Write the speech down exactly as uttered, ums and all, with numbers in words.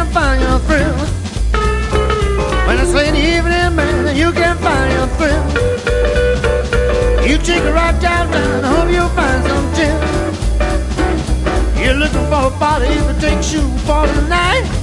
can find your thrill. When it's late evening, man, you can find your thrill. You take a ride downtown, I hope you'll find some chill. You're looking for a body that takes you for the night.